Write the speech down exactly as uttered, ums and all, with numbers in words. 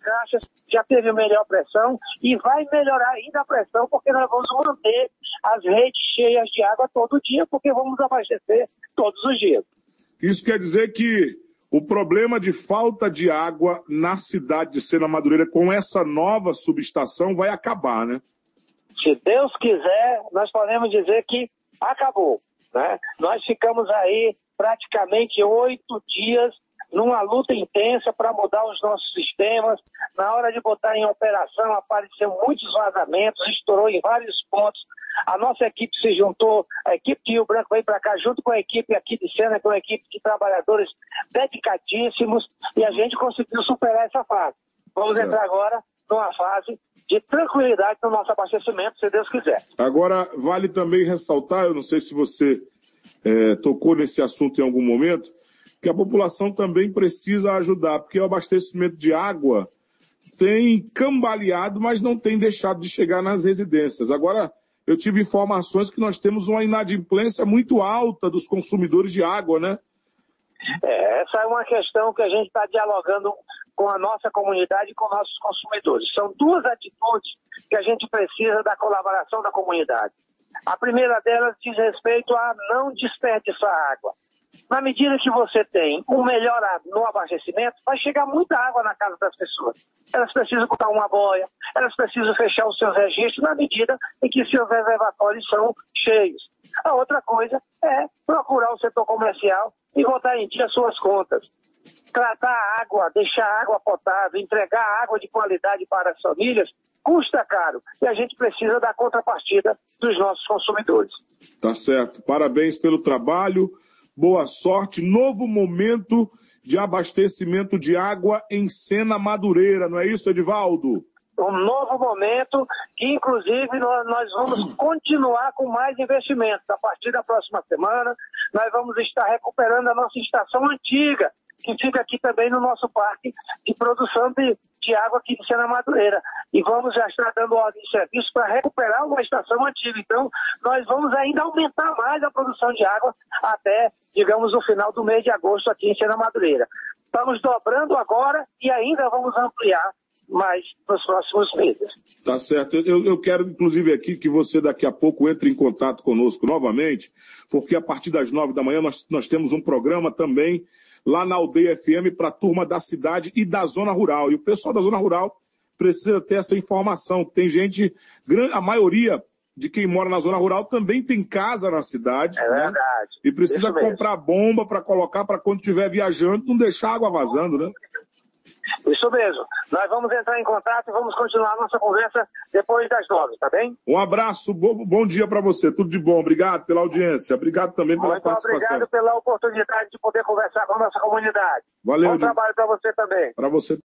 caixas, já teve melhor pressão e vai melhorar ainda a pressão, porque nós vamos manter as redes cheias de água todo dia, porque vamos abastecer todos os dias. Isso quer dizer que o problema de falta de água na cidade de Sena Madureira com essa nova subestação vai acabar, né? Se Deus quiser, nós podemos dizer que acabou, né? Nós ficamos aí praticamente oito dias numa luta intensa para mudar os nossos sistemas. Na hora de botar em operação, apareceram muitos vazamentos, estourou em vários pontos. A nossa equipe se juntou, a equipe de Rio Branco veio para cá junto com a equipe aqui de Sena, com a equipe de trabalhadores dedicadíssimos, e a gente conseguiu superar essa fase. Vamos certo. Entrar agora numa fase de tranquilidade no nosso abastecimento, se Deus quiser. Agora, vale também ressaltar, eu não sei se você é, tocou nesse assunto em algum momento, que a população também precisa ajudar, porque o abastecimento de água tem cambaleado, mas não tem deixado de chegar nas residências. Agora, eu tive informações que nós temos uma inadimplência muito alta dos consumidores de água, né? É, essa é uma questão que a gente está dialogando com a nossa comunidade e com nossos consumidores. São duas atitudes que a gente precisa da colaboração da comunidade. A primeira delas diz respeito a não desperdiçar água. Na medida que você tem um melhor no abastecimento, vai chegar muita água na casa das pessoas. Elas precisam botar uma boia, elas precisam fechar os seus registros na medida em que seus reservatórios são cheios. A outra coisa é procurar o setor comercial e botar em dia suas contas. Tratar a água, deixar a água potável, entregar água de qualidade para as famílias, custa caro. E a gente precisa da contrapartida dos nossos consumidores. Tá certo. Parabéns pelo trabalho. Boa sorte, novo momento de abastecimento de água em Sena Madureira, não é isso, Edivaldo? Um novo momento que, inclusive, nós vamos continuar com mais investimentos. A partir da próxima semana, nós vamos estar recuperando a nossa estação antiga, que fica aqui também no nosso parque de produção de, de água aqui de Sena Madureira. E vamos já estar dando ordem de serviço para recuperar uma estação antiga. Então, nós vamos ainda aumentar mais a produção de água até, digamos, o final do mês de agosto aqui em Sena Madureira. Estamos dobrando agora e ainda vamos ampliar mais nos próximos meses. Tá certo. Eu, eu quero, inclusive, aqui que você daqui a pouco entre em contato conosco novamente, porque a partir das nove da manhã nós, nós temos um programa também lá na Aldeia F M para a turma da cidade e da zona rural. E o pessoal da zona rural precisa ter essa informação. Tem gente, a maioria de quem mora na zona rural também tem casa na cidade. É verdade. Né? E precisa comprar bomba para colocar para quando estiver viajando, não deixar água vazando, né? Isso mesmo. Nós vamos entrar em contato e vamos continuar a nossa conversa depois das nove, tá bem? Um abraço, bom, bom dia para você. Tudo de bom. Obrigado pela audiência. Obrigado também pela Muito participação. Obrigado pela oportunidade de poder conversar com a nossa comunidade. Valeu. Bom trabalho para você também. Para você